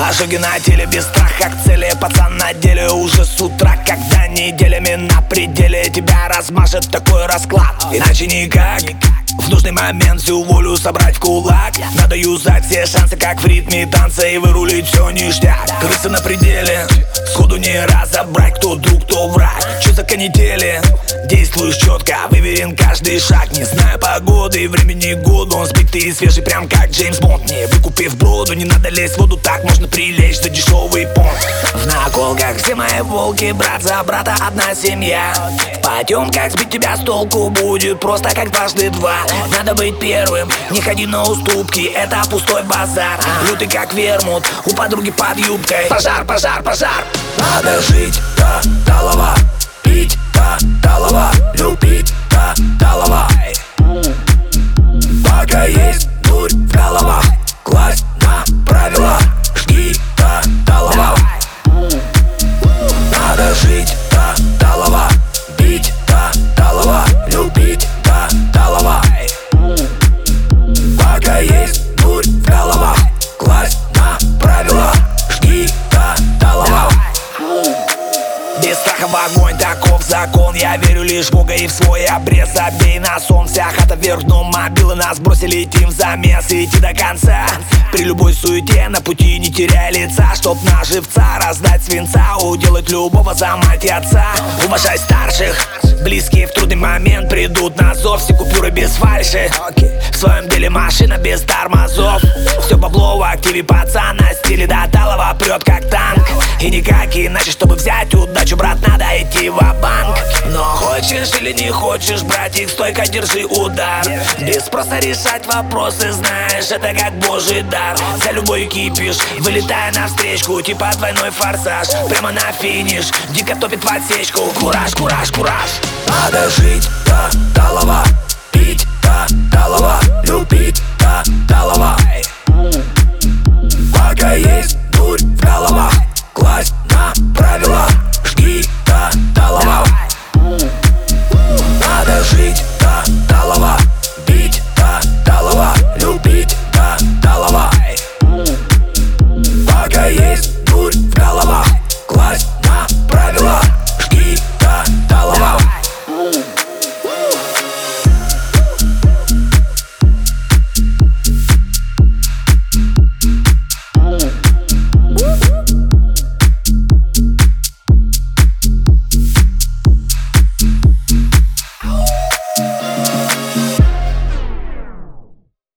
Ожоги на теле без страха к цели. Пацан на деле уже с утра, когда неделями на пределе тебя размажет такой расклад. Иначе никак. В нужный момент всю волю собрать в кулак. Надо юзать все шансы, как в ритме танца, и вырулить все ништяк. Крысы на пределе, сходу не разобрать, кто друг, кто враг. Че за канители? Действуешь четко, выверен каждый шаг. Не знаю погоды и времени года, он сбитый и свежий, прям как Джеймс Бонд. Не выкупив броду, не надо лезть в воду, так можно прилечь за дешевый понт. В наколках все мои волки, брат за брата одна семья. В потемках сбить тебя с толку будет просто как дважды два. Надо быть первым, не ходи на уступки, это пустой базар. Лютый как вермут, у подруги под юбкой. Пожар, пожар, пожар. Надо жить до талого, пить до талого, любить до талого. Пока есть дурь в головах, класть на правила, жги до талого. Надо жить до талого, пить до талого, любить до талого. Пока есть дурь в головах, класть на правила, жги до талого. Без страха в огонь, таков закон. Я верю лишь в Бога и в свой обрез. Забей на сон, вся хата вверх дном. Мобилы нас бросили, летим в замес. Идти до конца, при любой суете на пути не теряй лица. Чтоб на живца раздать свинца, уделать любого за мать и отца. Уважай старших, близкие в трудный момент придут на зов. Все купюры без фальши, в своем деле машина без тормозов. Все бабло в активе пацана, стиле до талого прет как танк. И никак иначе, чтобы взять удачу, брат, надо идти ва-банк. Но хочешь или не хочешь, братик, стойко держи удар. Без спроса решать вопросы, знаешь, это как божий дар. За любой кипиш, вылетая навстречку, типа двойной форсаж. Прямо на финиш, дико топит в отсечку. Кураж, кураж, кураж. Надо жить до талого, пить до талого, любить до талого. Пока есть дурь в головах, класть на правила, жги до талого. Надо жить